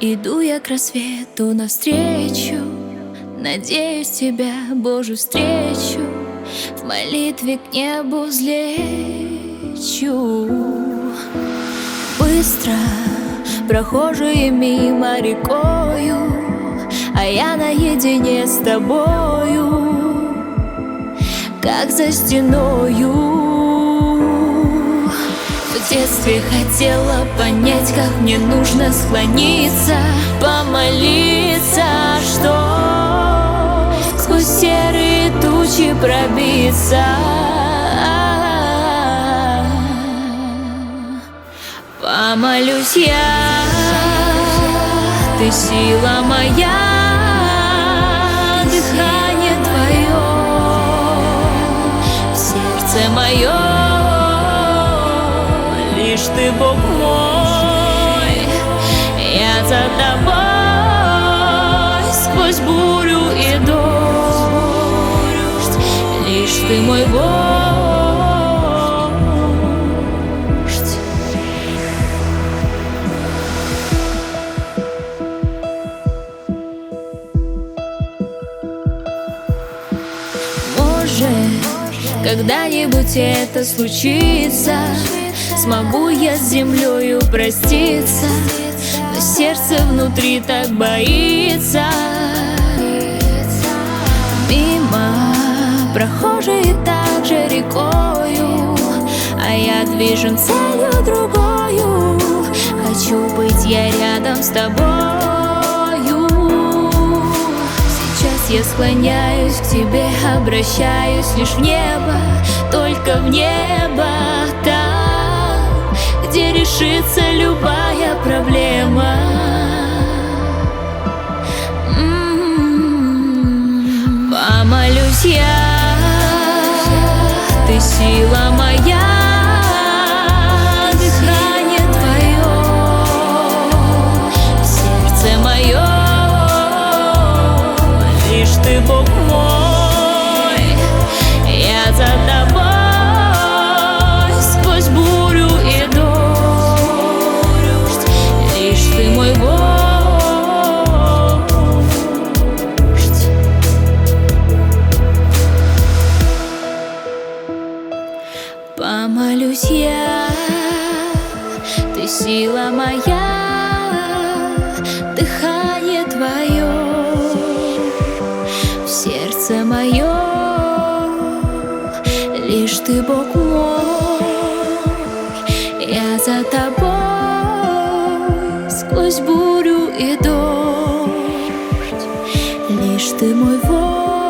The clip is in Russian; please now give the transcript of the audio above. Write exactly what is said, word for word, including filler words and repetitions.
Иду я к рассвету навстречу, надеюсь, тебя, Боже, встречу, в молитве к небу взлечу. Быстро прохожие мимо рекою, а я наедине с тобою, как за стеною. В детстве хотела понять, как мне нужно склониться, помолиться, что сквозь серые тучи пробиться. Помолюсь я, ты сила моя, дыхание твое, сердце мое, лишь ты, Бог мой, я за тобой сквозь бурю и дождь, лишь ты мой вождь. Может, когда-нибудь это случится, смогу я с землею проститься, но сердце внутри так боится. Мимо прохожие также рекою, а я движем целью другою. Хочу быть я рядом с тобою. Сейчас я склоняюсь к тебе, обращаюсь лишь в небо, только в небо, там, где решится любая проблема. М-м-м. Помолюсь я, ты сила моя, дыхание твое, сердце мое, лишь ты, Бог мой, я за тобой сквозь бурю и дождь, лишь ты мой вождь. Помолюсь я, ты сила моя, дыхание твое, сердце мое, лишь ты, Бог мой, я за тобой сквозь бурю и дождь, лишь ты мой вождь.